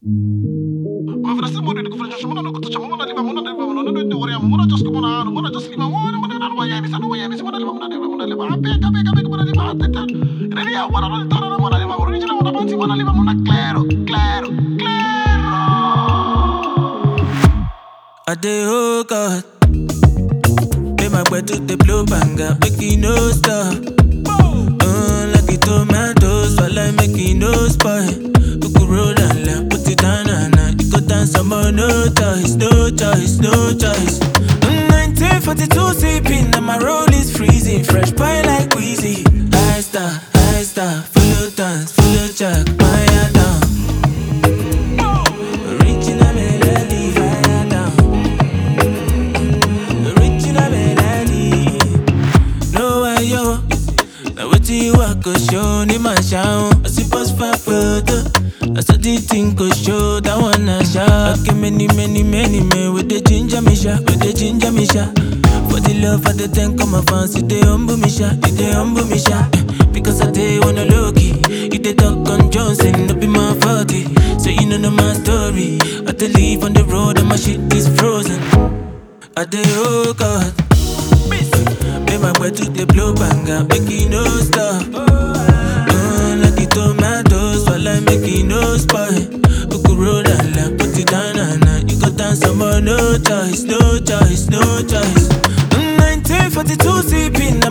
Ma frase mo di ko frase mo na ko to chama mo na liba mo na do wari mo na just ko mo na just liba mo na wa ya mi sa no ya mi sa mo na liba mo na liba ape mo na liba ateta reni ya wala no tara mo na liba original mo na bansi mo na liba mo na claro. I dey oh God, make my boy to the blow banger, make it no stop. Like it tomatoes, while I make it no spoil. Cook roll and lamp, put it down and you go dance some more, no choice. 1942 sipping, and my roll is freezing, fresh pie like Wheezy. High star, full of dance, full of jack, fire down. Original melody, fire down. Original melody. No way yo, now what you walk go show ni my show. I see post for photo, I saw the thing go show that one I shot. Okay, many men with the ginger me shot, For the love of the ten come my fancy, they humble me shot, Because I dey wanna low key, you dey talk on Johnson, no be my 40. So you know my story. I dey live on the road and my shit is frozen. I dey oh God, make my boy to the blow banger, make it no stop. Like the tomatoes, while I make it no spoil. Cook roll and lamp, put it down and you go dance some more, no choice. 1942 sipping,